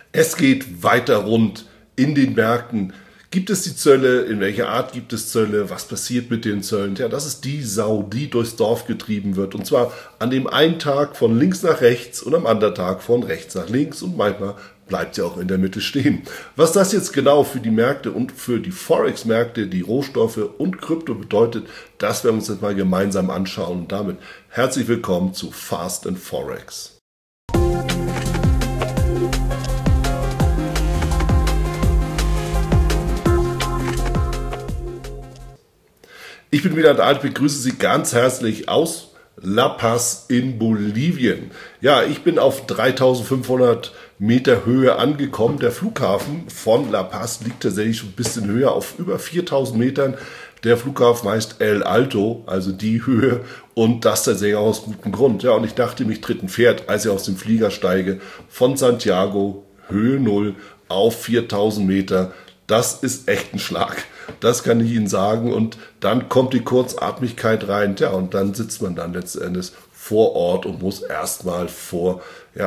Es geht weiter rund in den Märkten. Gibt es die Zölle? In welcher Art gibt es Zölle? Was passiert mit den Zöllen? Ja, das ist die Sau, die durchs Dorf getrieben wird. Und zwar an dem einen Tag von links nach rechts und am anderen Tag von rechts nach links. Und manchmal bleibt sie auch in der Mitte stehen. Was das jetzt genau für die Märkte und für die Forex-Märkte, die Rohstoffe und Krypto bedeutet, das werden wir uns jetzt mal gemeinsam anschauen. Und damit herzlich willkommen zu Fast and Forex. Ich bin wieder da, ich begrüße Sie ganz herzlich aus La Paz in Bolivien. Ja, ich bin auf 3500 Meter Höhe angekommen. Der Flughafen von La Paz liegt tatsächlich schon ein bisschen höher, auf über 4000 Metern. Der Flughafen heißt El Alto, also die Höhe, und das tatsächlich auch aus gutem Grund. Ja, und ich dachte, mich tritt ein Pferd, als ich aus dem Flieger steige, von Santiago, Höhe 0 auf 4000 Meter. Das ist echt ein Schlag. Das kann ich Ihnen sagen. Und dann kommt die Kurzatmigkeit rein. Ja, und dann sitzt man dann letztendlich vor Ort und muss erstmal vor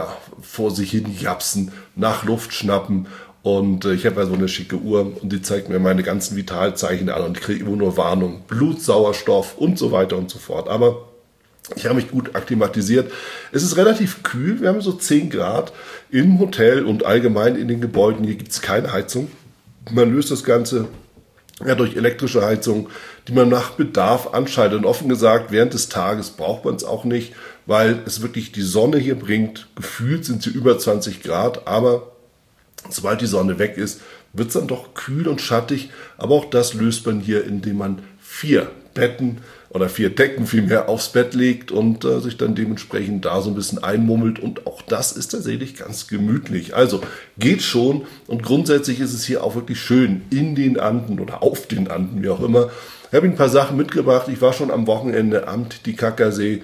sich hin japsen, nach Luft schnappen. Und ich habe ja so eine schicke Uhr und die zeigt mir meine ganzen Vitalzeichen an und ich kriege immer nur Warnung, Blut, Sauerstoff und so weiter und so fort. Aber ich habe mich gut akklimatisiert. Es ist relativ kühl. Wir haben so 10 Grad im Hotel und allgemein in den Gebäuden. Hier gibt es keine Heizung. Man löst das Ganze durch elektrische Heizung, die man nach Bedarf anschaltet. Und offen gesagt, während des Tages braucht man es auch nicht, weil es wirklich die Sonne hier bringt. Gefühlt sind sie über 20 Grad, aber sobald die Sonne weg ist, wird es dann doch kühl und schattig. Aber auch das löst man hier, indem man 4 Betten oder 4 Decken vielmehr aufs Bett legt und sich dann dementsprechend da so ein bisschen einmummelt. Und auch das ist tatsächlich ganz gemütlich. Also geht schon. Und grundsätzlich ist es hier auch wirklich schön in den Anden oder auf den Anden, wie auch immer. Ich habe Ihnen ein paar Sachen mitgebracht. Ich war schon am Wochenende am Titicacasee.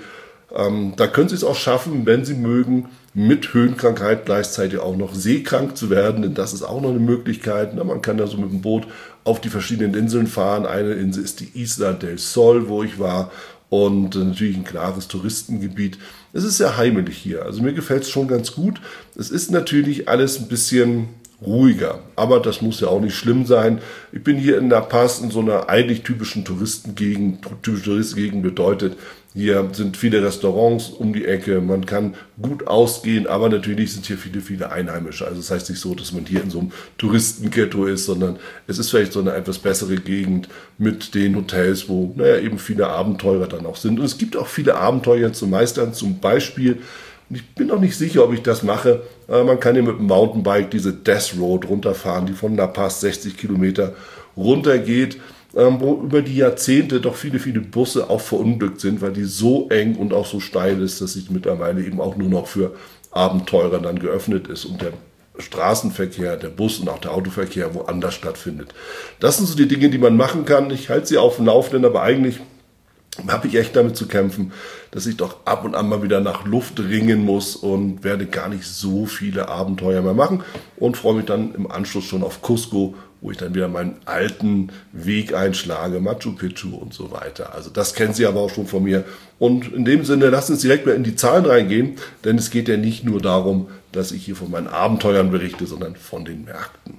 Da können Sie es auch schaffen, wenn Sie mögen, mit Höhenkrankheit gleichzeitig auch noch seekrank zu werden, denn das ist auch noch eine Möglichkeit. Man kann da so mit dem Boot auf die verschiedenen Inseln fahren. Eine Insel ist die Isla del Sol, wo ich war, und natürlich ein klares Touristengebiet. Es ist sehr heimelig hier, also mir gefällt es schon ganz gut. Es ist natürlich alles ein bisschen ruhiger, aber das muss ja auch nicht schlimm sein. Ich bin hier in La Paz in so einer eigentlich typischen Touristengegend. Typische Touristengegend bedeutet, hier sind viele Restaurants um die Ecke, man kann gut ausgehen, aber natürlich sind hier viele Einheimische. Also das heißt nicht so, dass man hier in so einem Touristenghetto ist, sondern es ist vielleicht so eine etwas bessere Gegend mit den Hotels, wo eben viele Abenteurer dann auch sind. Und es gibt auch viele Abenteuer zu meistern, zum Beispiel, und ich bin noch nicht sicher, ob ich das mache, man kann hier mit dem Mountainbike diese Death Road runterfahren, die von La Paz 60 Kilometer runtergeht, wo über die Jahrzehnte doch viele Busse auch verunglückt sind, weil die so eng und auch so steil ist, dass sie mittlerweile eben auch nur noch für Abenteurer dann geöffnet ist und der Straßenverkehr, der Bus und auch der Autoverkehr woanders stattfindet. Das sind so die Dinge, die man machen kann. Ich halte sie auf dem Laufenden, aber eigentlich habe ich echt damit zu kämpfen, dass ich doch ab und an mal wieder nach Luft ringen muss und werde gar nicht so viele Abenteuer mehr machen und freue mich dann im Anschluss schon auf Cusco, wo ich dann wieder meinen alten Weg einschlage, Machu Picchu und so weiter. Also das kennen Sie aber auch schon von mir. Und in dem Sinne, lassen Sie uns direkt mal in die Zahlen reingehen, denn es geht ja nicht nur darum, dass ich hier von meinen Abenteuern berichte, sondern von den Märkten.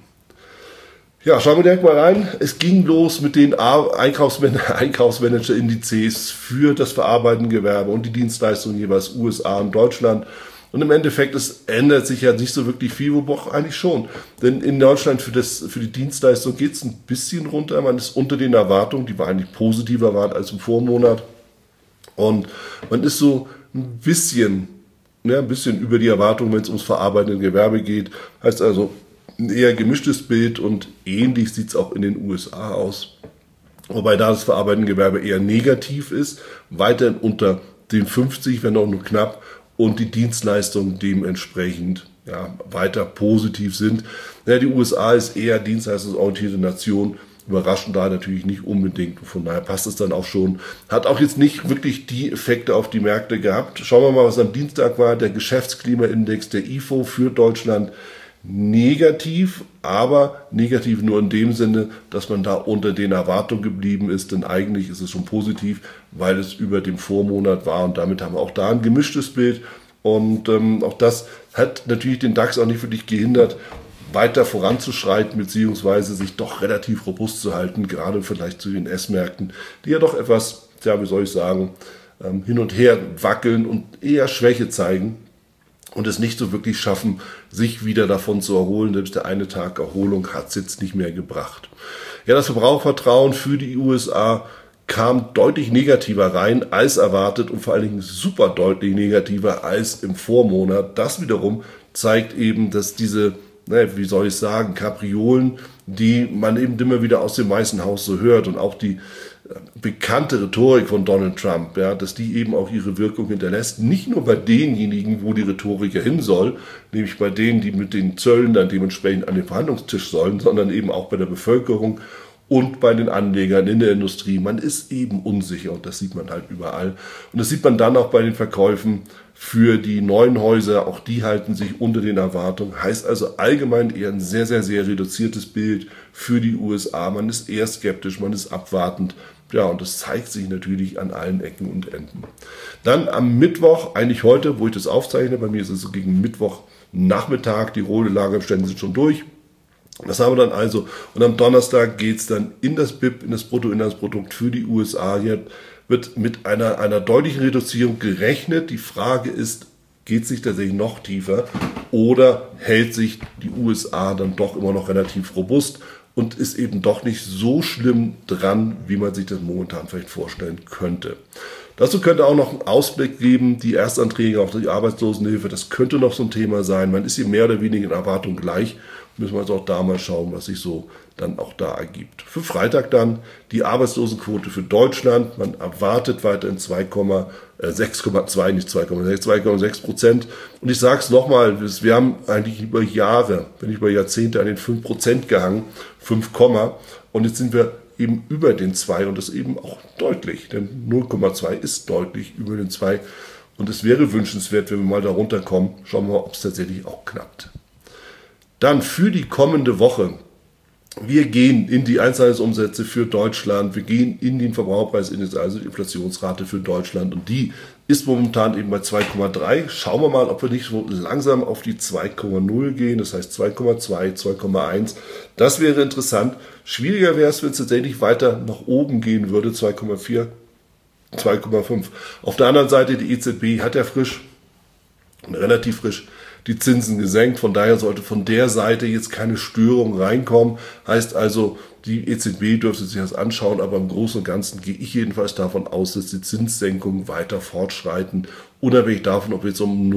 Ja, schauen wir direkt mal rein. Es ging los mit den Einkaufsmanager-Indizes für das verarbeitende Gewerbe und die Dienstleistungen jeweils USA und Deutschland. Und im Endeffekt, es ändert sich ja nicht so wirklich viel, wobei eigentlich schon. Denn in Deutschland für die Dienstleistung geht es ein bisschen runter. Man ist unter den Erwartungen, die war eigentlich positiver erwartet als im Vormonat. Und man ist so ein bisschen über die Erwartungen, wenn es ums verarbeitende Gewerbe geht. Heißt also, ein eher gemischtes Bild und ähnlich sieht es auch in den USA aus. Wobei da das verarbeitende Gewerbe eher negativ ist, weiterhin unter den 50, wenn auch nur knapp, und die Dienstleistungen dementsprechend weiter positiv sind. Die USA ist eher dienstleistungsorientierte Nation, überraschend da natürlich nicht unbedingt. Von daher passt es dann auch schon. Hat auch jetzt nicht wirklich die Effekte auf die Märkte gehabt. Schauen wir mal, was am Dienstag war. Der Geschäftsklimaindex der IFO für Deutschland negativ, aber negativ nur in dem Sinne, dass man da unter den Erwartungen geblieben ist, denn eigentlich ist es schon positiv, weil es über dem Vormonat war und damit haben wir auch da ein gemischtes Bild und auch das hat natürlich den DAX auch nicht wirklich gehindert, weiter voranzuschreiten, beziehungsweise sich doch relativ robust zu halten, gerade im Vergleich zu den S-Märkten, die ja doch etwas, wie soll ich sagen, hin und her wackeln und eher Schwäche zeigen und es nicht so wirklich schaffen, sich wieder davon zu erholen. Selbst der eine Tag Erholung hat es jetzt nicht mehr gebracht. Ja, das Verbrauchervertrauen für die USA kam deutlich negativer rein als erwartet und vor allen Dingen super deutlich negativer als im Vormonat. Das wiederum zeigt eben, dass diese, Kapriolen, die man eben immer wieder aus dem Weißen Haus so hört und auch die bekannte Rhetorik von Donald Trump, ja, dass die eben auch ihre Wirkung hinterlässt, nicht nur bei denjenigen, wo die Rhetorik ja hin soll, nämlich bei denen, die mit den Zöllen dann dementsprechend an den Verhandlungstisch sollen, sondern eben auch bei der Bevölkerung und bei den Anlegern in der Industrie. Man ist eben unsicher und das sieht man halt überall. Und das sieht man dann auch bei den Verkäufen für die neuen Häuser. Auch die halten sich unter den Erwartungen. Heißt also allgemein eher ein sehr, sehr, sehr reduziertes Bild für die USA. Man ist eher skeptisch, man ist abwartend. Ja, und das zeigt sich natürlich an allen Ecken und Enden. Dann am Mittwoch, eigentlich heute, wo ich das aufzeichne, bei mir ist es so gegen Mittwochnachmittag, die Rohde-Lagerbestände sind schon durch. Das haben wir dann also. Und am Donnerstag geht es dann in das BIP, in das Bruttoinlandsprodukt für die USA. Hier wird mit einer deutlichen Reduzierung gerechnet. Die Frage ist, geht es sich tatsächlich noch tiefer oder hält sich die USA dann doch immer noch relativ robust und ist eben doch nicht so schlimm dran, wie man sich das momentan vielleicht vorstellen könnte. Dazu könnte auch noch einen Ausblick geben, die Erstanträge auf die Arbeitslosenhilfe, das könnte noch so ein Thema sein. Man ist hier mehr oder weniger in Erwartung gleich. Müssen wir also auch da mal schauen, was sich so dann auch da ergibt. Für Freitag dann die Arbeitslosenquote für Deutschland. Man erwartet weiterhin 2,6%. Und ich sage es nochmal, wir haben eigentlich über Jahre, wenn nicht über Jahrzehnte, an den 5% gehangen, 5, und jetzt sind wir eben über den 2 und das eben auch deutlich, denn 0,2 ist deutlich über den 2 und es wäre wünschenswert, wenn wir mal da runterkommen. Schauen wir mal, ob es tatsächlich auch klappt. Dann für die kommende Woche. Wir gehen in die Einzelhandelsumsätze für Deutschland. Wir gehen in den Verbraucherpreisindex, also die Inflationsrate für Deutschland. Und die ist momentan eben bei 2,3. Schauen wir mal, ob wir nicht so langsam auf die 2,0 gehen. Das heißt 2,2, 2,1. Das wäre interessant. Schwieriger wäre es, wenn es tatsächlich weiter nach oben gehen würde. 2,4, 2,5. Auf der anderen Seite, die EZB hat ja relativ frisch die Zinsen gesenkt. Von daher sollte von der Seite jetzt keine Störung reinkommen. Heißt also, die EZB dürfte sich das anschauen, aber im Großen und Ganzen gehe ich jedenfalls davon aus, dass die Zinssenkungen weiter fortschreiten, unabhängig davon, ob jetzt um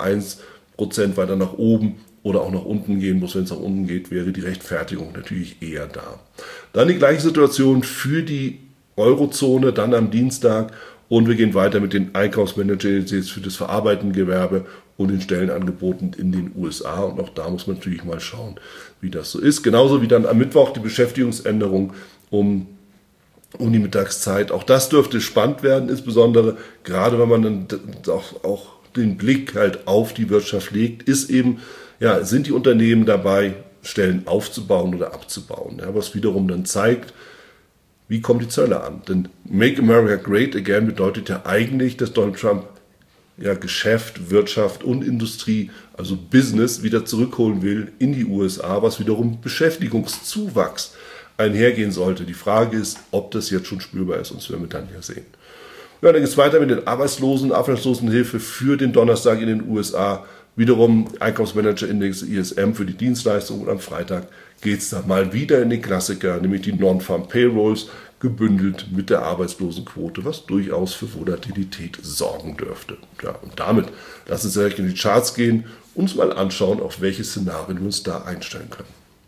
0,1% weiter nach oben oder auch nach unten gehen muss. Wenn es nach unten geht, wäre die Rechtfertigung natürlich eher da. Dann die gleiche Situation für die Eurozone, dann am Dienstag. Und wir gehen weiter mit den Einkaufsmanager-Indizes für das verarbeitende Gewerbe und den Stellenangeboten in den USA. Und auch da muss man natürlich mal schauen, wie das so ist. Genauso wie dann am Mittwoch die Beschäftigungsänderung um die Mittagszeit. Auch das dürfte spannend werden, insbesondere gerade wenn man dann auch den Blick halt auf die Wirtschaft legt, ist eben, ja, sind die Unternehmen dabei, Stellen aufzubauen oder abzubauen. Ja, was wiederum dann zeigt, wie kommen die Zölle an? Denn Make America Great Again bedeutet ja eigentlich, dass Donald Trump ja Geschäft, Wirtschaft und Industrie, also Business, wieder zurückholen will in die USA, was wiederum Beschäftigungszuwachs einhergehen sollte. Die Frage ist, ob das jetzt schon spürbar ist, und das werden wir dann ja sehen. Ja, dann geht es weiter mit den Arbeitslosenhilfe für den Donnerstag in den USA. Wiederum Einkaufsmanager-Index ISM für die Dienstleistungen und am Freitag geht es dann mal wieder in den Klassiker, nämlich die Non-Farm Payrolls, gebündelt mit der Arbeitslosenquote, was durchaus für Volatilität sorgen dürfte. Ja, und damit lassen Sie direkt in die Charts gehen und uns mal anschauen, auf welche Szenarien wir uns da einstellen können.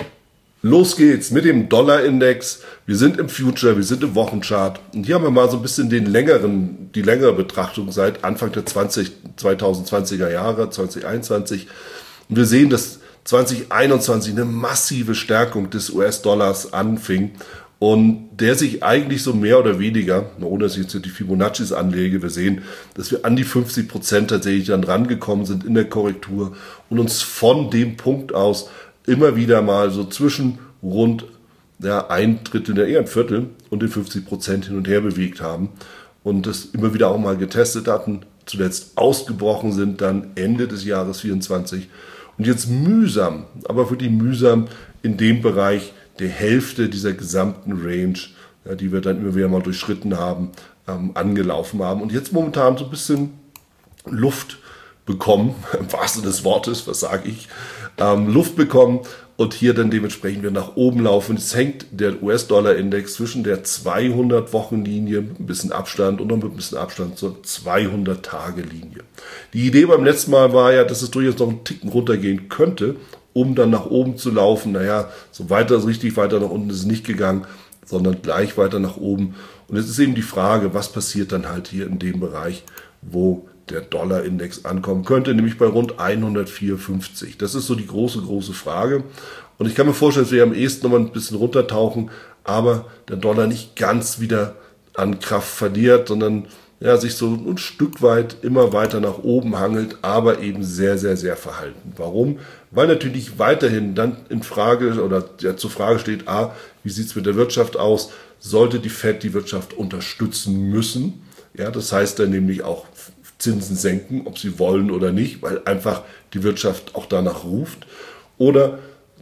Los geht's mit dem Dollarindex. Wir sind im Future, wir sind im Wochenchart. Und hier haben wir mal so ein bisschen die längere Betrachtung seit Anfang der 2020er Jahre, 2021. Und wir sehen, dass 2021 eine massive Stärkung des US-Dollars anfing und der sich eigentlich so mehr oder weniger, ohne dass ich jetzt die Fibonaccis anlege, wir sehen, dass wir an die 50% tatsächlich dann rangekommen sind in der Korrektur und uns von dem Punkt aus immer wieder mal so zwischen rund ein Drittel, eher ein Viertel und den 50% hin und her bewegt haben und das immer wieder auch mal getestet hatten, zuletzt ausgebrochen sind, dann Ende des Jahres 24 und jetzt mühsam, aber wirklich mühsam in dem Bereich der Hälfte dieser gesamten Range, ja, die wir dann immer wieder mal durchschritten haben, angelaufen haben und jetzt momentan so ein bisschen Luft bekommen, im wahrsten Sinne des Wortes, was sage ich, Luft bekommen und hier dann dementsprechend wieder nach oben laufen. Es hängt der US-Dollar-Index zwischen der 200-Wochen-Linie mit ein bisschen Abstand und noch mit ein bisschen Abstand zur 200-Tage-Linie. Die Idee beim letzten Mal war ja, dass es durchaus noch einen Ticken runtergehen könnte, um dann nach oben zu laufen. Naja, so richtig weiter nach unten ist es nicht gegangen, sondern gleich weiter nach oben. Und jetzt ist eben die Frage, was passiert dann halt hier in dem Bereich, wo der Dollar-Index ankommen könnte, nämlich bei rund 104,50. Das ist so die große Frage. Und ich kann mir vorstellen, dass wir am ehesten noch mal ein bisschen runtertauchen, aber der Dollar nicht ganz wieder an Kraft verliert, sondern ja, sich so ein Stück weit immer weiter nach oben hangelt, aber eben sehr verhalten. Warum? Weil natürlich weiterhin dann in Frage oder ja, zur Frage steht, wie sieht es mit der Wirtschaft aus? Sollte die Fed die Wirtschaft unterstützen müssen? Ja, das heißt dann nämlich auch Zinsen senken, ob sie wollen oder nicht, weil einfach die Wirtschaft auch danach ruft. Oder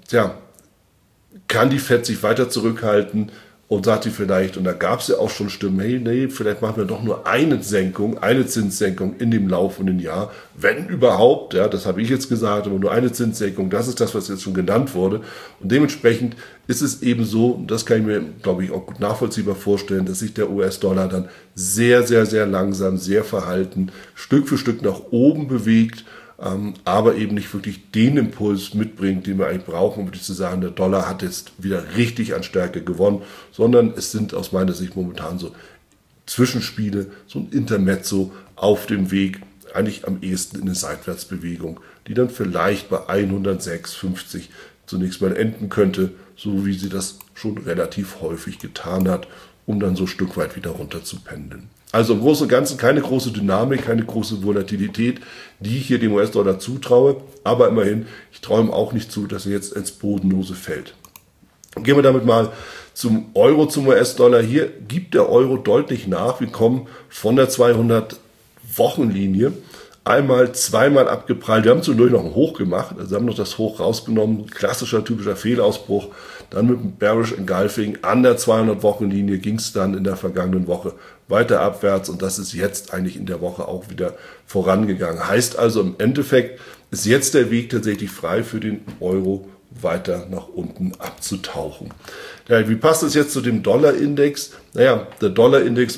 kann die Fed sich weiter zurückhalten und sagt sie vielleicht, und da gab es ja auch schon Stimmen, hey, nee, vielleicht machen wir doch nur eine Zinssenkung in dem laufenden Jahr, wenn überhaupt, ja, das habe ich jetzt gesagt, aber nur eine Zinssenkung, das ist das, was jetzt schon genannt wurde. Und dementsprechend ist es eben so, und das kann ich mir, glaube ich, auch gut nachvollziehbar vorstellen, dass sich der US-Dollar dann sehr langsam, sehr verhalten, Stück für Stück nach oben bewegt, aber eben nicht wirklich den Impuls mitbringt, den wir eigentlich brauchen, um wirklich zu sagen, der Dollar hat jetzt wieder richtig an Stärke gewonnen, sondern es sind aus meiner Sicht momentan so Zwischenspiele, so ein Intermezzo auf dem Weg, eigentlich am ehesten in eine Seitwärtsbewegung, die dann vielleicht bei 106,50 zunächst mal enden könnte, so wie sie das schon relativ häufig getan hat, um dann so ein Stück weit wieder runter zu pendeln. Also im Großen und Ganzen keine große Dynamik, keine große Volatilität, die ich hier dem US-Dollar zutraue. Aber immerhin, ich traue ihm auch nicht zu, dass er jetzt ins Bodenlose fällt. Gehen wir damit mal zum Euro, zum US-Dollar. Hier gibt der Euro deutlich nach. Wir kommen von der 200-Wochen-Linie zweimal abgeprallt. Wir haben zwischendurch noch ein Hoch gemacht, also haben noch das Hoch rausgenommen. Klassischer, typischer Fehlausbruch. Dann mit dem Bearish Engulfing an der 200-Wochen-Linie ging es dann in der vergangenen Woche weiter abwärts und das ist jetzt eigentlich in der Woche auch wieder vorangegangen. Heißt also im Endeffekt ist jetzt der Weg tatsächlich frei für den Euro weiter nach unten abzutauchen. Ja, wie passt das jetzt zu dem Dollar-Index? Naja, der Dollar-Index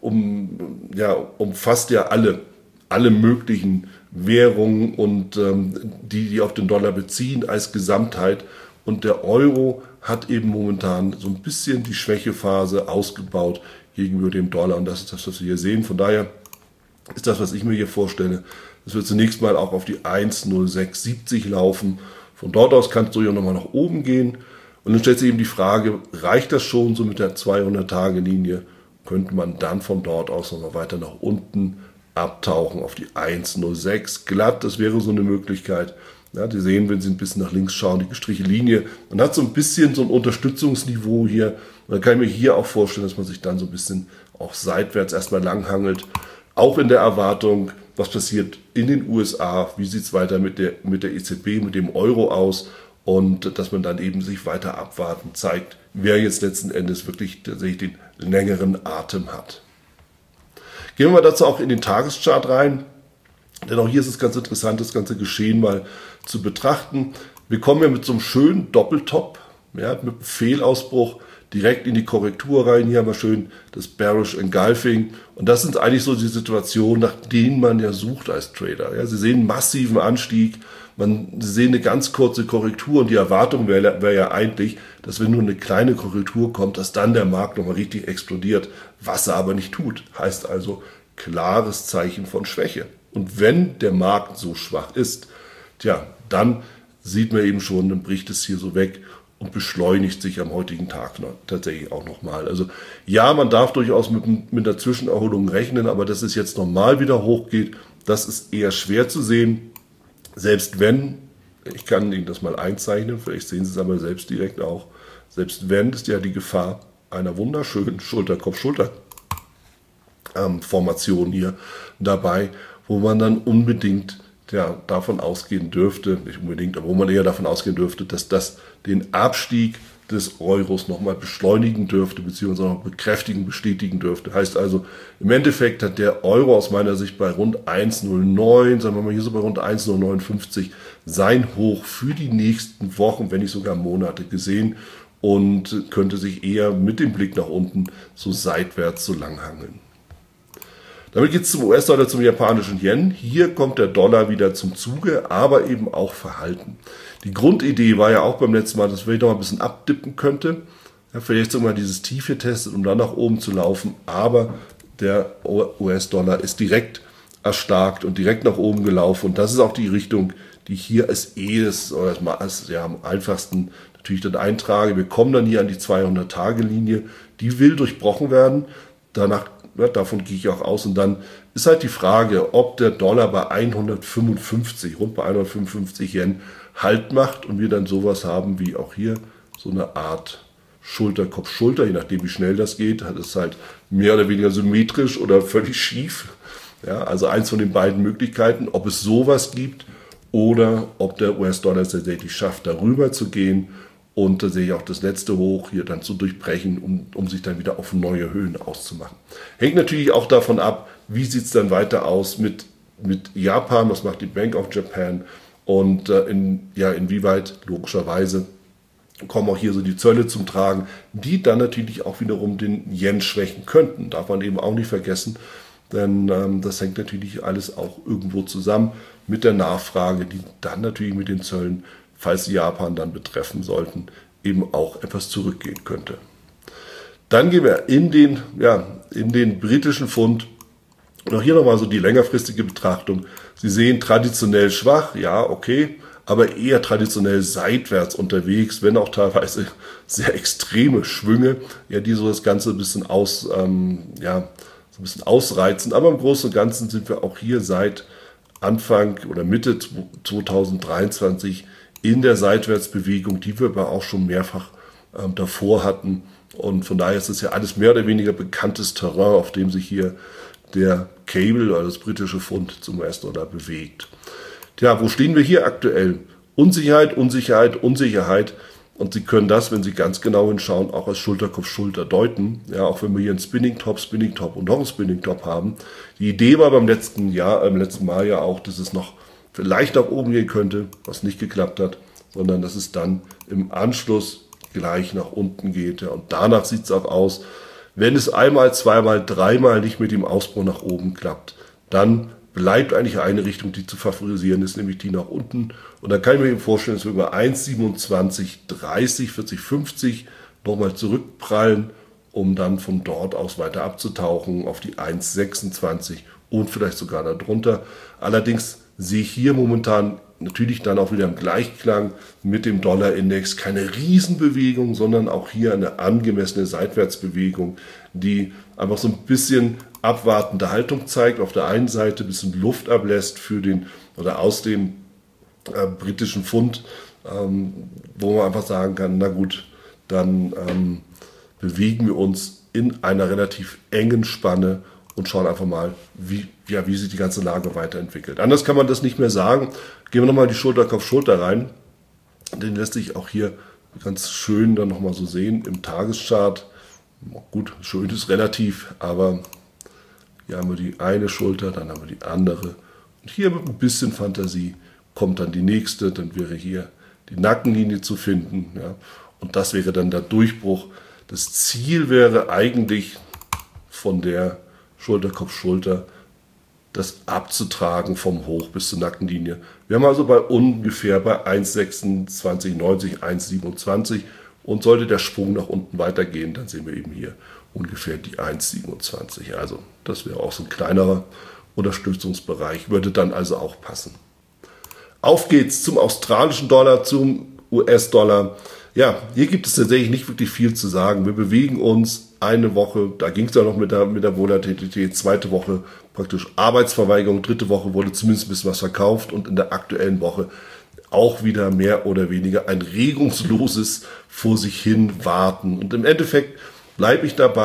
umfasst ja alle möglichen Währungen und die auf den Dollar beziehen als Gesamtheit. Und der Euro hat eben momentan so ein bisschen die Schwächephase ausgebaut gegenüber dem Dollar. Und das ist das, was wir hier sehen. Von daher ist das, was ich mir hier vorstelle, dass wir zunächst mal auch auf die 1,0670 laufen. Von dort aus kann es durchaus nochmal nach oben gehen. Und dann stellt sich eben die Frage, reicht das schon so mit der 200-Tage-Linie? Könnte man dann von dort aus nochmal weiter nach unten abtauchen auf die 1,06 glatt? Das wäre so eine Möglichkeit. Ja, die sehen, wenn Sie ein bisschen nach links schauen, die gestrichelte Linie. Man hat so ein bisschen so ein Unterstützungsniveau hier. Und dann kann ich mir hier auch vorstellen, dass man sich dann so ein bisschen auch seitwärts erstmal langhangelt. Auch in der Erwartung, was passiert in den USA, wie sieht es weiter mit der EZB, mit dem Euro aus und dass man dann eben sich weiter abwarten zeigt, wer jetzt letzten Endes wirklich tatsächlich den längeren Atem hat. Gehen wir mal dazu auch in den Tageschart rein, denn auch hier ist es ganz interessant, das ganze Geschehen mal zu betrachten. Wir kommen ja mit so einem schönen Doppeltop, ja, mit einem Fehlausbruch direkt in die Korrektur rein. Hier haben wir schön das Bearish Engulfing. Und das sind eigentlich so die Situationen, nach denen man ja sucht als Trader. Ja, Sie sehen einen massiven Anstieg, Sie sehen eine ganz kurze Korrektur und die Erwartung wäre ja eigentlich, dass wenn nur eine kleine Korrektur kommt, dass dann der Markt nochmal richtig explodiert, was er aber nicht tut. Heißt also klares Zeichen von Schwäche. Und wenn der Markt so schwach ist, dann sieht man eben schon, dann bricht es hier so weg und beschleunigt sich am heutigen Tag tatsächlich auch nochmal. Also ja, man darf durchaus mit einer Zwischenerholung rechnen, aber dass es jetzt nochmal wieder hochgeht, das ist eher schwer zu sehen. Selbst wenn, ich kann Ihnen das mal einzeichnen, vielleicht sehen Sie es aber selbst direkt auch, selbst wenn, ist ja die Gefahr einer wunderschönen Schulter-Kopf-Schulter-Formation hier dabei, wo man dann unbedingt davon ausgehen dürfte, nicht unbedingt, aber wo man eher davon ausgehen dürfte, dass das den Abstieg des Euros nochmal beschleunigen dürfte, beziehungsweise noch bekräftigen, bestätigen dürfte. Heißt also, im Endeffekt hat der Euro aus meiner Sicht bei rund 1,09, sagen wir mal hier so bei rund 1,059 sein Hoch für die nächsten Wochen, wenn nicht sogar Monate gesehen und könnte sich eher mit dem Blick nach unten so seitwärts so langhangeln. Damit geht es zum US-Dollar, zum japanischen Yen. Hier kommt der Dollar wieder zum Zuge, aber eben auch verhalten. Die Grundidee war ja auch beim letzten Mal, dass vielleicht noch ein bisschen abdippen könnte. Ja, vielleicht sogar dieses Tief hier testet, um dann nach oben zu laufen. Aber der US-Dollar ist direkt erstarkt und direkt nach oben gelaufen. Und das ist auch die Richtung, die ich hier am einfachsten natürlich dann eintrage. Wir kommen dann hier an die 200-Tage-Linie. Die will durchbrochen werden. Davon gehe ich auch aus. Und dann ist halt die Frage, ob der Dollar bei 155, rund bei 155 Yen, Halt macht und wir dann sowas haben wie auch hier so eine Art Schulter-Kopf-Schulter, je nachdem wie schnell das geht, hat es halt mehr oder weniger symmetrisch oder völlig schief. Ja, also eins von den beiden Möglichkeiten, ob es sowas gibt oder ob der US-Dollar es tatsächlich schafft, darüber zu gehen und tatsächlich auch das letzte Hoch hier dann zu durchbrechen, um sich dann wieder auf neue Höhen auszumachen. Hängt natürlich auch davon ab, wie sieht es dann weiter aus mit Japan, was macht die Bank of Japan und inwieweit logischerweise kommen auch hier so die Zölle zum Tragen, die dann natürlich auch wiederum den Yen schwächen könnten. Darf man eben auch nicht vergessen, denn das hängt natürlich alles auch irgendwo zusammen mit der Nachfrage, die dann natürlich mit den Zöllen, falls sie Japan dann betreffen sollten, eben auch etwas zurückgehen könnte. Dann gehen wir in den britischen Pfund. Und auch hier nochmal so die längerfristige Betrachtung. Sie sehen traditionell schwach, ja, okay, aber eher traditionell seitwärts unterwegs, wenn auch teilweise sehr extreme Schwünge, die so das Ganze ein bisschen ausreizen. Aber im Großen und Ganzen sind wir auch hier seit Anfang oder Mitte 2023 in der Seitwärtsbewegung, die wir aber auch schon mehrfach davor hatten. Und von daher ist es ja alles mehr oder weniger bekanntes Terrain, auf dem sich hier der Cable oder das britische Pfund zum US-Dollar bewegt. Tja, wo stehen wir hier aktuell? Unsicherheit, Unsicherheit, Unsicherheit. Und Sie können das, wenn Sie ganz genau hinschauen, auch als Schulter-Kopf-Schulter deuten. Ja, auch wenn wir hier einen Spinning-Top und noch einen Spinning-Top haben. Die Idee war beim letzten Mal ja auch, dass es noch vielleicht nach oben gehen könnte, was nicht geklappt hat, sondern dass es dann im Anschluss gleich nach unten geht. Ja, und danach sieht es auch aus. Wenn es einmal, zweimal, dreimal nicht mit dem Ausbruch nach oben klappt, dann bleibt eigentlich eine Richtung, die zu favorisieren ist, nämlich die nach unten. Und dann kann ich mir eben vorstellen, dass wir über 1,2730, 40, 50 nochmal zurückprallen, um dann von dort aus weiter abzutauchen auf die 1,26 und vielleicht sogar darunter. Allerdings sehe ich hier momentan natürlich dann auch wieder im Gleichklang mit dem Dollarindex keine Riesenbewegung, sondern auch hier eine angemessene Seitwärtsbewegung, die einfach so ein bisschen abwartende Haltung zeigt. Auf der einen Seite ein bisschen Luft ablässt aus dem britischen Pfund, wo man einfach sagen kann, na gut, dann bewegen wir uns in einer relativ engen Spanne und schauen einfach mal, wie sich die ganze Lage weiterentwickelt. Anders kann man das nicht mehr sagen. Gehen wir nochmal die Schulter-Kopf-Schulter rein. Den lässt sich auch hier ganz schön dann nochmal so sehen im Tageschart. Gut, schön ist relativ, aber hier haben wir die eine Schulter, dann haben wir die andere. Und hier mit ein bisschen Fantasie kommt dann die nächste. Dann wäre hier die Nackenlinie zu finden. Ja. Und das wäre dann der Durchbruch. Das Ziel wäre eigentlich von der Schulter-Kopf-Schulter das abzutragen vom Hoch bis zur Nackenlinie. Wir haben also ungefähr bei 1,2690, 1,27 und sollte der Sprung nach unten weitergehen, dann sehen wir eben hier ungefähr die 1,27. Also das wäre auch so ein kleinerer Unterstützungsbereich, würde dann also auch passen. Auf geht's zum australischen Dollar, zum US-Dollar. Ja, hier gibt es tatsächlich nicht wirklich viel zu sagen. Wir bewegen uns eine Woche, da ging es ja noch mit der Volatilität, zweite Woche praktisch Arbeitsverweigerung, dritte Woche wurde zumindest ein bisschen was verkauft und in der aktuellen Woche auch wieder mehr oder weniger ein regungsloses vor sich hin warten. Und im Endeffekt bleibe ich dabei,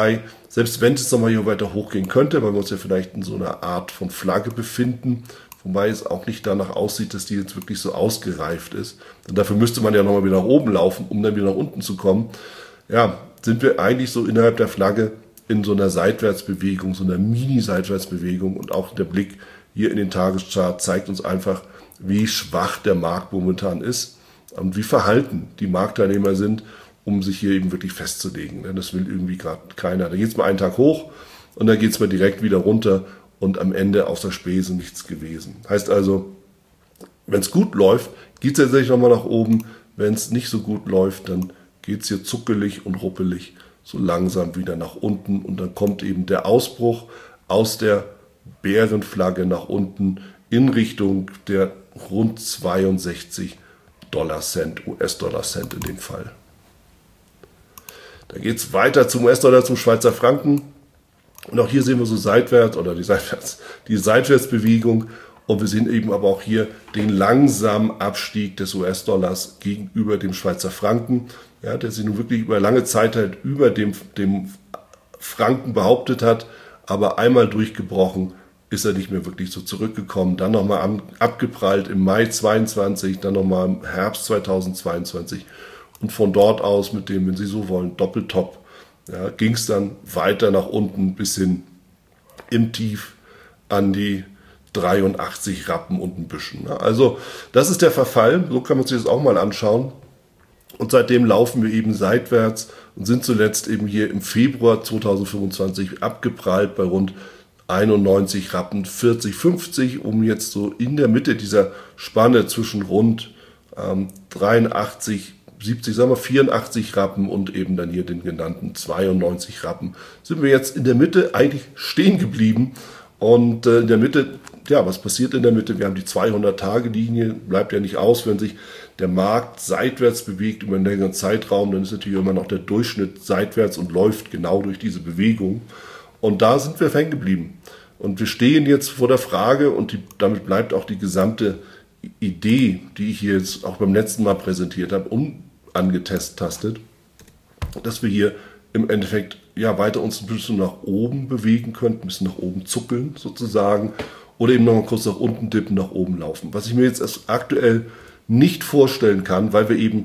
selbst wenn es nochmal hier weiter hochgehen könnte, weil wir uns ja vielleicht in so einer Art von Flagge befinden, wobei es auch nicht danach aussieht, dass die jetzt wirklich so ausgereift ist. Und dafür müsste man ja nochmal wieder nach oben laufen, um dann wieder nach unten zu kommen. Ja, sind wir eigentlich so innerhalb der Flagge in so einer Seitwärtsbewegung, so einer Mini-Seitwärtsbewegung, und auch der Blick hier in den Tageschart zeigt uns einfach, wie schwach der Markt momentan ist und wie verhalten die Marktteilnehmer sind, um sich hier eben wirklich festzulegen. Das will irgendwie gerade keiner. Da geht es mal einen Tag hoch und dann geht es mal direkt wieder runter und am Ende aus der Spese nichts gewesen. Heißt also, wenn es gut läuft, geht es tatsächlich nochmal nach oben. Wenn es nicht so gut läuft, dann geht es hier zuckelig und ruppelig so langsam wieder nach unten und dann kommt eben der Ausbruch aus der Bärenflagge nach unten in Richtung der rund 62 $Cent, US-Dollar-Cent in dem Fall. Da geht es weiter zum US-Dollar, zum Schweizer Franken. Und auch hier sehen wir so seitwärts oder die Seitwärtsbewegung. Und wir sehen eben aber auch hier den langsamen Abstieg des US-Dollars gegenüber dem Schweizer Franken, ja, der sich nun wirklich über lange Zeit halt über dem Franken behauptet hat, aber einmal durchgebrochen ist er nicht mehr wirklich so zurückgekommen. Dann nochmal abgeprallt im Mai 22, dann nochmal im Herbst 2022 und von dort aus mit dem, wenn Sie so wollen, Doppeltop, ja, ging es dann weiter nach unten bis hin im Tief an die 83 Rappen und ein bisschen. Also das ist der Verfall, so kann man sich das auch mal anschauen. Und seitdem laufen wir eben seitwärts und sind zuletzt eben hier im Februar 2025 abgeprallt bei rund 91 Rappen 40,50, um jetzt so in der Mitte dieser Spanne zwischen rund 83, 70, sagen wir 84 Rappen und eben dann hier den genannten 92 Rappen, sind wir jetzt in der Mitte eigentlich stehen geblieben. Und in der Mitte, ja, was passiert in der Mitte? Wir haben die 200-Tage-Linie, bleibt ja nicht aus, wenn sich der Markt seitwärts bewegt über einen längeren Zeitraum, dann ist natürlich immer noch der Durchschnitt seitwärts und läuft genau durch diese Bewegung. Und da sind wir hängen geblieben. Und wir stehen jetzt vor der Frage, und damit bleibt auch die gesamte Idee, die ich hier jetzt auch beim letzten Mal präsentiert habe, unangetastet, dass wir hier im Endeffekt ja weiter uns ein bisschen nach oben bewegen könnten, ein bisschen nach oben zuckeln sozusagen, oder eben noch mal kurz nach unten dippen, nach oben laufen. Was ich mir jetzt erst aktuell nicht vorstellen kann, weil wir eben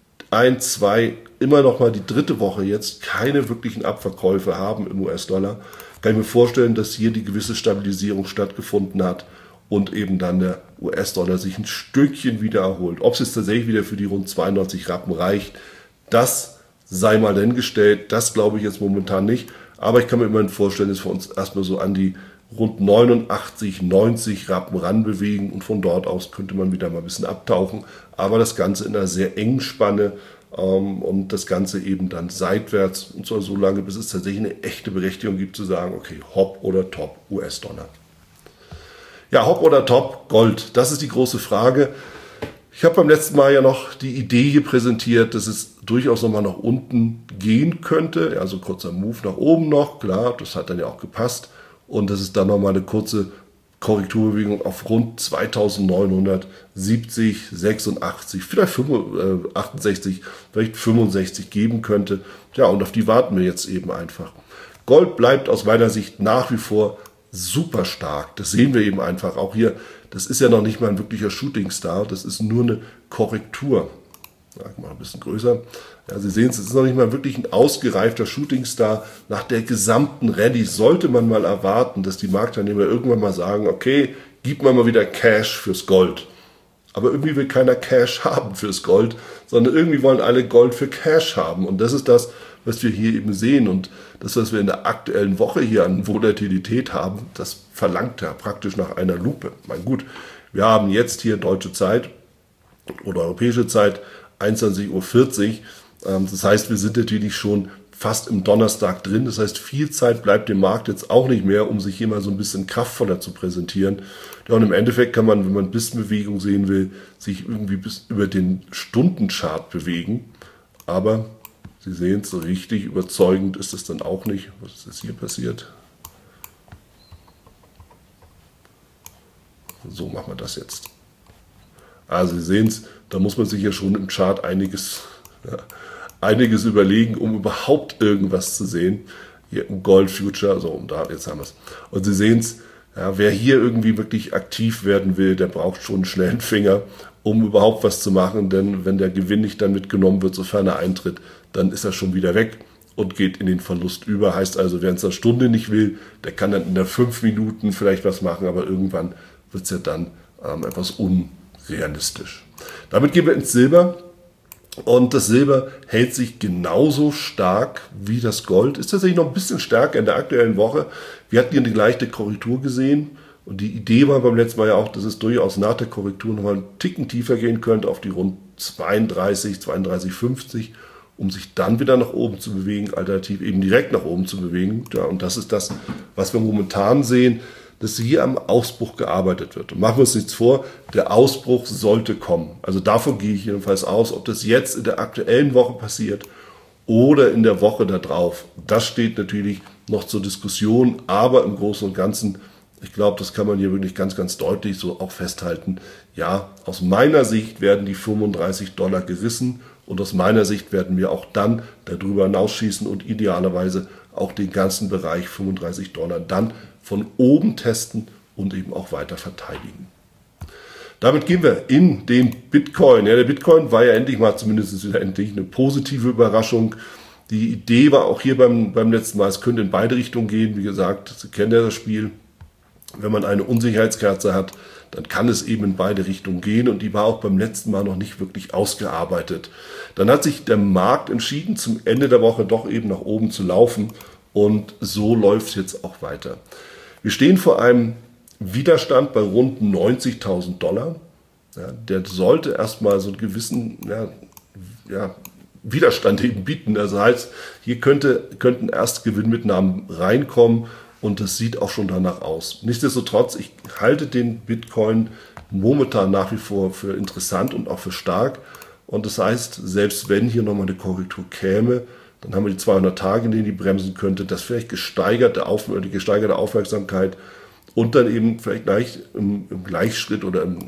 immer noch mal die dritte Woche jetzt keine wirklichen Abverkäufe haben im US-Dollar, kann ich mir vorstellen, dass hier die gewisse Stabilisierung stattgefunden hat und eben dann der US-Dollar sich ein Stückchen wieder erholt. Ob es jetzt tatsächlich wieder für die rund 92 Rappen reicht, das sei mal dahingestellt. Das glaube ich jetzt momentan nicht. Aber ich kann mir immerhin vorstellen, dass wir uns erstmal so an die rund 89, 90 Rappen ranbewegen und von dort aus könnte man wieder mal ein bisschen abtauchen. Aber das Ganze in einer sehr engen Spanne und das Ganze eben dann seitwärts und zwar so lange, bis es tatsächlich eine echte Berechtigung gibt zu sagen, okay, Hop oder Top US-Dollar. Ja, Hop oder Top Gold, das ist die große Frage. Ich habe beim letzten Mal ja noch die Idee hier präsentiert, dass es durchaus nochmal nach unten gehen könnte. Also kurzer Move nach oben noch, klar, das hat dann ja auch gepasst. Und dass es dann nochmal eine kurze Korrekturbewegung auf rund 2970, 86, vielleicht 68, vielleicht 65 geben könnte. Ja, und auf die warten wir jetzt eben einfach. Gold bleibt aus meiner Sicht nach wie vor super stark. Das sehen wir eben einfach auch hier. Das ist ja noch nicht mal ein wirklicher Shootingstar. Das ist nur eine Korrektur. Ja, mal ein bisschen größer. Ja, Sie sehen es, ist noch nicht mal wirklich ein ausgereifter Shootingstar. Nach der gesamten Rallye sollte man mal erwarten, dass die Marktteilnehmer irgendwann mal sagen, okay, gib mal wieder Cash fürs Gold. Aber irgendwie will keiner Cash haben fürs Gold, sondern irgendwie wollen alle Gold für Cash haben. Und das ist das, was wir hier eben sehen. Und das, was wir in der aktuellen Woche hier an Volatilität haben, das verlangt ja praktisch nach einer Lupe. Mein gut, wir haben jetzt hier deutsche Zeit oder europäische Zeit 21:40 Uhr. Das heißt, wir sind natürlich schon fast im Donnerstag drin. Das heißt, viel Zeit bleibt dem Markt jetzt auch nicht mehr, um sich hier mal so ein bisschen kraftvoller zu präsentieren. Ja, und im Endeffekt kann man, wenn man ein bisschen Bewegung sehen will, sich irgendwie bis über den Stundenchart bewegen. Aber Sie sehen es, so richtig überzeugend ist es dann auch nicht. Was ist jetzt hier passiert? So machen wir das jetzt. Also Sie sehen es, da muss man sich ja schon im Chart einiges überlegen, um überhaupt irgendwas zu sehen. hier im Gold Future, so, und da, jetzt haben wir es. Und Sie sehen es, ja, wer hier irgendwie wirklich aktiv werden will, der braucht schon einen schnellen Finger, um überhaupt was zu machen, denn wenn der Gewinn nicht dann mitgenommen wird, sofern er eintritt, dann ist er schon wieder weg und geht in den Verlust über. Heißt also, wer es eine Stunde nicht will, der kann dann in der 5 Minuten vielleicht was machen, aber irgendwann wird es ja dann etwas unrealistisch. Damit gehen wir ins Silber. Und das Silber hält sich genauso stark wie das Gold, ist tatsächlich noch ein bisschen stärker in der aktuellen Woche. Wir hatten hier eine leichte Korrektur gesehen und die Idee war beim letzten Mal ja auch, dass es durchaus nach der Korrektur nochmal einen Ticken tiefer gehen könnte auf die rund 32, 32,50, um sich dann wieder nach oben zu bewegen, alternativ eben direkt nach oben zu bewegen. Ja, und das ist das, was wir momentan sehen, dass hier am Ausbruch gearbeitet wird. Und machen wir uns nichts vor, der Ausbruch sollte kommen. Also davon gehe ich jedenfalls aus, ob das jetzt in der aktuellen Woche passiert oder in der Woche darauf. Das steht natürlich noch zur Diskussion, aber im Großen und Ganzen, ich glaube, das kann man hier wirklich ganz, ganz deutlich so auch festhalten. Ja, aus meiner Sicht werden die $35 gerissen und aus meiner Sicht werden wir auch dann darüber hinausschießen und idealerweise auch den ganzen Bereich $35 dann von oben testen und eben auch weiter verteidigen. Damit gehen wir in den Bitcoin. Ja, der Bitcoin war ja endlich mal zumindest wieder endlich eine positive Überraschung. Die Idee war auch hier beim letzten Mal, es könnte in beide Richtungen gehen. Wie gesagt, Sie kennen ja das Spiel. Wenn man eine Unsicherheitskerze hat, dann kann es eben in beide Richtungen gehen und die war auch beim letzten Mal noch nicht wirklich ausgearbeitet. Dann hat sich der Markt entschieden, zum Ende der Woche doch eben nach oben zu laufen und so läuft es jetzt auch weiter. Wir stehen vor einem Widerstand bei rund $90.000. Ja, der sollte erstmal so einen gewissen Widerstand eben bieten. Das heißt, hier könnten erst Gewinnmitnahmen reinkommen und das sieht auch schon danach aus. Nichtsdestotrotz, ich halte den Bitcoin momentan nach wie vor für interessant und auch für stark. Und das heißt, selbst wenn hier nochmal eine Korrektur käme, dann haben wir die 200 Tage, in denen die bremsen könnte, das vielleicht die gesteigerte Aufmerksamkeit und dann eben vielleicht gleich im Gleichschritt oder im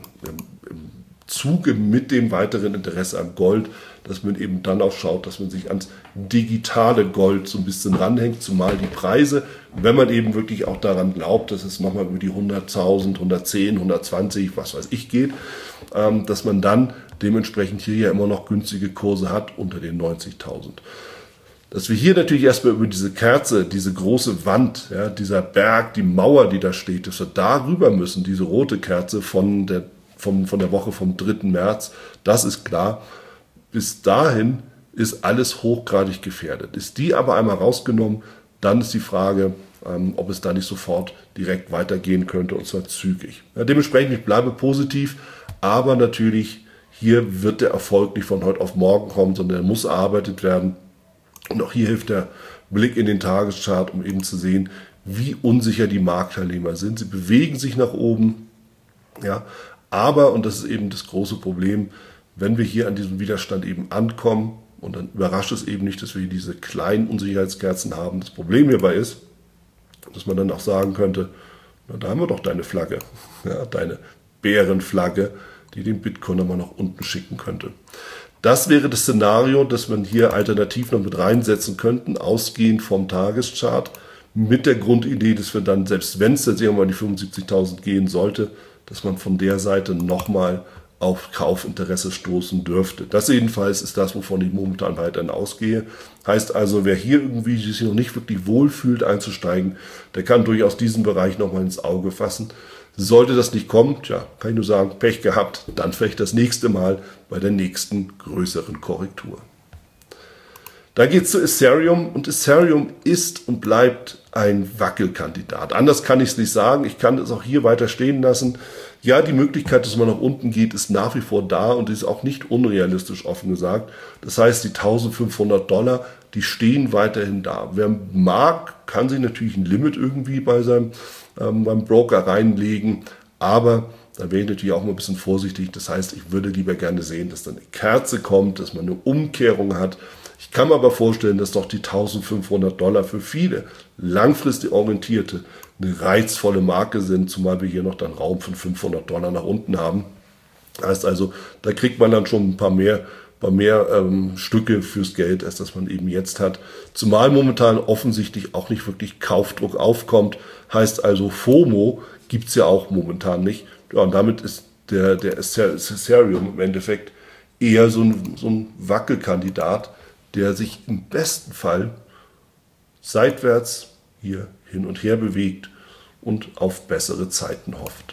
Zuge mit dem weiteren Interesse am Gold, dass man eben dann auch schaut, dass man sich ans digitale Gold so ein bisschen ranhängt, zumal die Preise, wenn man eben wirklich auch daran glaubt, dass es nochmal über die 100.000, 110, 120, was weiß ich geht, dass man dann dementsprechend hier ja immer noch günstige Kurse hat unter den 90.000. Dass wir hier natürlich erstmal über diese Kerze, diese große Wand, ja, dieser Berg, die Mauer, die da steht, dass wir da rüber müssen, diese rote Kerze von der Woche vom 3. März, das ist klar. Bis dahin ist alles hochgradig gefährdet. Ist die aber einmal rausgenommen, dann ist die Frage, ob es da nicht sofort direkt weitergehen könnte, und zwar zügig. Ja, dementsprechend, ich bleibe positiv, aber natürlich, hier wird der Erfolg nicht von heute auf morgen kommen, sondern er muss erarbeitet werden. Und auch hier hilft der Blick in den Tageschart, um eben zu sehen, wie unsicher die Marktteilnehmer sind. Sie bewegen sich nach oben, ja, aber, und das ist eben das große Problem, wenn wir hier an diesem Widerstand eben ankommen, und dann überrascht es eben nicht, dass wir hier diese kleinen Unsicherheitskerzen haben. Das Problem hierbei ist, dass man dann auch sagen könnte, na, da haben wir doch deine Flagge, ja, deine Bärenflagge, die den Bitcoin nochmal nach unten schicken könnte. Das wäre das Szenario, das man hier alternativ noch mit reinsetzen könnten, ausgehend vom Tageschart, mit der Grundidee, dass wir dann, selbst wenn es jetzt irgendwann die 75.000 gehen sollte, dass man von der Seite nochmal auf Kaufinteresse stoßen dürfte. Das jedenfalls ist das, wovon ich momentan weiterhin ausgehe. Heißt also, wer hier irgendwie sich noch nicht wirklich wohlfühlt einzusteigen, der kann durchaus diesen Bereich nochmal ins Auge fassen. Sollte das nicht kommen, tja, kann ich nur sagen, Pech gehabt, dann vielleicht das nächste Mal bei der nächsten größeren Korrektur. Da geht es zu Ethereum und Ethereum ist und bleibt ein Wackelkandidat. Anders kann ich es nicht sagen, ich kann es auch hier weiter stehen lassen. Ja, die Möglichkeit, dass man nach unten geht, ist nach wie vor da und ist auch nicht unrealistisch, offen gesagt. Das heißt, die $1.500, die stehen weiterhin da. Wer mag, kann sich natürlich ein Limit irgendwie beim Broker reinlegen, aber da wäre ich natürlich auch mal ein bisschen vorsichtig. Das heißt, ich würde lieber gerne sehen, dass dann eine Kerze kommt, dass man eine Umkehrung hat. Ich kann mir aber vorstellen, dass doch die $1.500 für viele langfristig orientierte eine reizvolle Marke sind, zumal wir hier noch dann Raum von $500 nach unten haben. Das heißt also, da kriegt man dann schon ein paar mehr bei mehr Stücke fürs Geld, als das man eben jetzt hat. Zumal momentan offensichtlich auch nicht wirklich Kaufdruck aufkommt. Heißt also, FOMO gibt's ja auch momentan nicht. Ja, und damit ist der Ethereum im Endeffekt eher so ein Wackelkandidat, der sich im besten Fall seitwärts hier hin und her bewegt und auf bessere Zeiten hofft.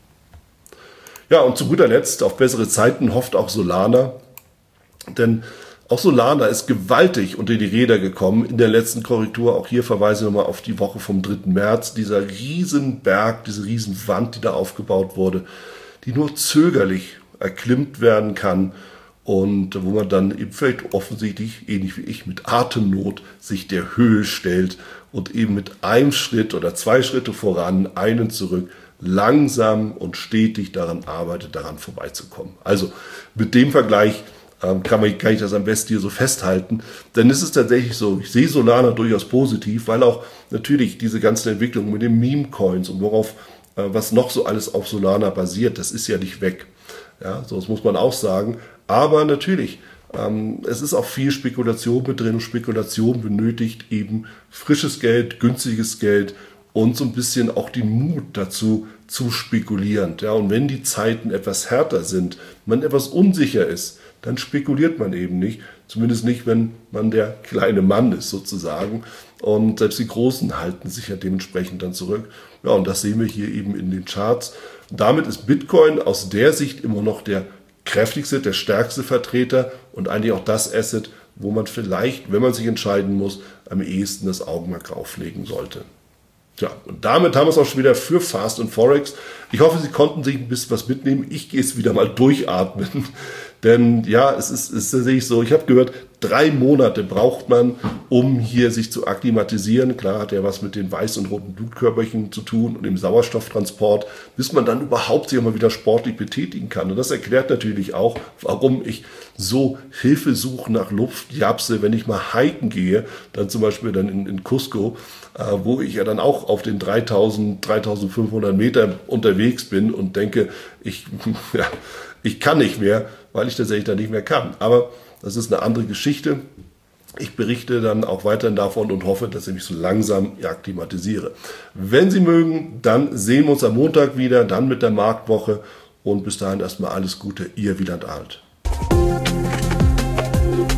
Ja, und zu guter Letzt, auf bessere Zeiten hofft auch Solana, denn auch Solana ist gewaltig unter die Räder gekommen in der letzten Korrektur. Auch hier verweise ich nochmal auf die Woche vom 3. März. Dieser Riesenberg, diese Riesenwand, die da aufgebaut wurde, die nur zögerlich erklimmt werden kann und wo man dann eben vielleicht offensichtlich, ähnlich wie ich, mit Atemnot sich der Höhe stellt und eben mit einem Schritt oder 2 Schritte voran, einen zurück, langsam und stetig daran arbeitet, daran vorbeizukommen. Also mit dem Vergleich kann ich das am besten hier so festhalten. Denn es ist tatsächlich so, ich sehe Solana durchaus positiv, weil auch natürlich diese ganzen Entwicklungen mit den Meme-Coins und worauf was noch so alles auf Solana basiert, das ist ja nicht weg. Ja, so das muss man auch sagen. Aber natürlich, es ist auch viel Spekulation mit drin und Spekulation benötigt eben frisches Geld, günstiges Geld und so ein bisschen auch den Mut dazu zu spekulieren. Ja, und wenn die Zeiten etwas härter sind, man etwas unsicher ist, dann spekuliert man eben nicht. Zumindest nicht, wenn man der kleine Mann ist sozusagen. Und selbst die Großen halten sich ja dementsprechend dann zurück. Ja, und das sehen wir hier eben in den Charts. Und damit ist Bitcoin aus der Sicht immer noch der kräftigste, der stärkste Vertreter und eigentlich auch das Asset, wo man vielleicht, wenn man sich entscheiden muss, am ehesten das Augenmerk auflegen sollte. Tja, und damit haben wir es auch schon wieder für Fast und Forex. Ich hoffe, Sie konnten sich ein bisschen was mitnehmen. Ich gehe es wieder mal durchatmen. Denn ja, es ist tatsächlich so, ich habe gehört, 3 Monate braucht man, um hier sich zu akklimatisieren. Klar hat ja was mit den weißen und roten Blutkörperchen zu tun und dem Sauerstofftransport, bis man dann überhaupt sich mal wieder sportlich betätigen kann. Und das erklärt natürlich auch, warum ich so Hilfe suche nach Luft japse, wenn ich mal hiken gehe, dann zum Beispiel dann in Cusco, wo ich ja dann auch auf den 3.500 Metern unterwegs bin und denke, ich kann nicht mehr, weil ich tatsächlich da nicht mehr kann. Aber das ist eine andere Geschichte. Ich berichte dann auch weiterhin davon und hoffe, dass ich mich so langsam akklimatisiere. Wenn Sie mögen, dann sehen wir uns am Montag wieder, dann mit der Marktwoche und bis dahin erstmal alles Gute, Ihr Wieland Alt.